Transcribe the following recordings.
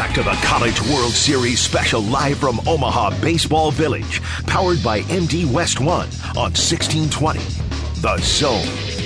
back to the College World Series special live from Omaha Baseball Village, powered by MD West One on 1620. The Zone.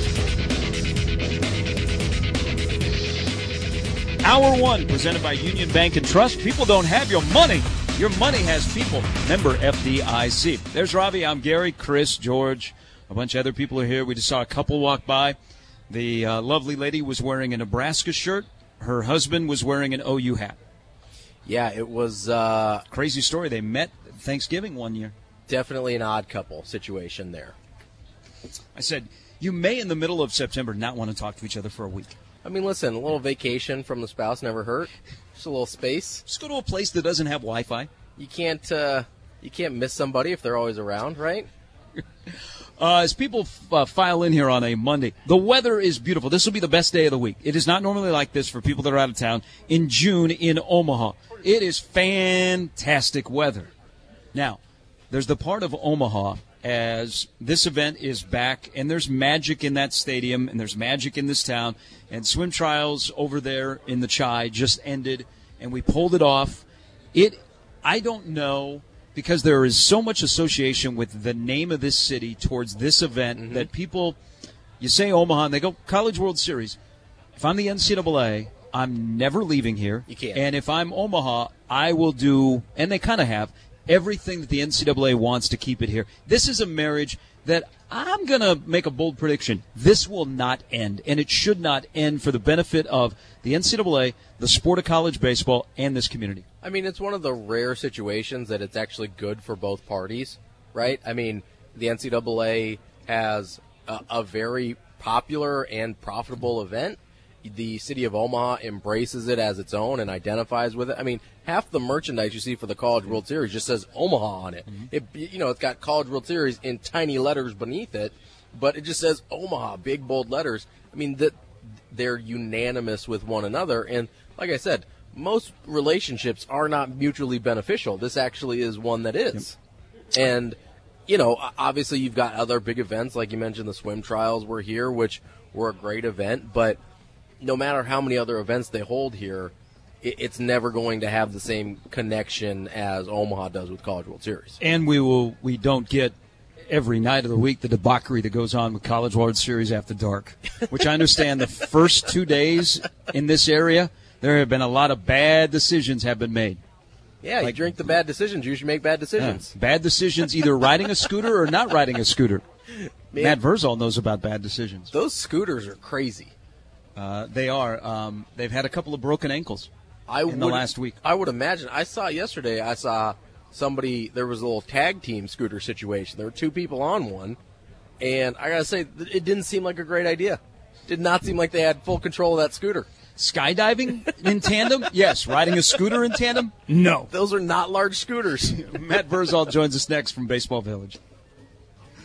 Hour one, presented by Union Bank and Trust. People don't have your money. Your money has people. Member FDIC. There's Ravi. I'm Gary, Chris, George. A bunch of other people are here. We just saw a couple walk by. The lovely lady was wearing a Nebraska shirt. Her husband was wearing an OU hat. Yeah, it was crazy story. They met Thanksgiving one year. Definitely an odd couple situation there. I said, you may in the middle of September not want to talk to each other for a week. I mean, listen, a little vacation from the spouse never hurt. Just a little space. Just go to a place that doesn't have Wi-Fi. You can't miss somebody if they're always around, right? As people file in here on a Monday, the weather is beautiful. This will be the best day of the week. It is not normally like this for people that are out of town in June in Omaha. It is fantastic weather. Now, there's the part of Omaha as this event is back, and there's magic in that stadium, and there's magic in this town, and swim trials over there in the Chai just ended, and we pulled it off. I don't know, because there is so much association with the name of this city towards this event that people, you say Omaha, and they go, College World Series. If I'm the NCAA, I'm never leaving here. You can't. And if I'm Omaha, I will do, and they kind of have, everything that the NCAA wants to keep it here. This is a marriage that I'm going to make a bold prediction. This will not end, and it should not end for the benefit of the NCAA, the sport of college baseball, and this community. I mean, it's one of the rare situations that it's actually good for both parties, right? I mean, the NCAA has a very popular and profitable event. The city of Omaha embraces it as its own and identifies with it. I mean, half the merchandise you see for the College World Series just says Omaha on it. It's got College World Series in tiny letters beneath it, but it just says Omaha, big bold letters. I mean, they're unanimous with one another. And like I said, most relationships are not mutually beneficial. This actually is one that is. Yep. And, obviously you've got other big events, like you mentioned, the swim trials were here, which were a great event, but no matter how many other events they hold here, it's never going to have the same connection as Omaha does with College World Series. And we don't get every night of the week the debauchery that goes on with College World Series after dark, which I understand the first 2 days in this area, there have been a lot of bad decisions have been made. Yeah, you drink the bad decisions, you should make bad decisions. Bad decisions, either riding a scooter or not riding a scooter. Man, Matt Verzal knows about bad decisions. Those scooters are crazy. They are. They've had a couple of broken ankles in the last week. I would imagine. I saw somebody, there was a little tag team scooter situation. There were two people on one, and I got to say, it didn't seem like a great idea. Did not seem like they had full control of that scooter. Skydiving in tandem? Yes. Riding a scooter in tandem? No. Those are not large scooters. Matt Verzal joins us next from Baseball Village.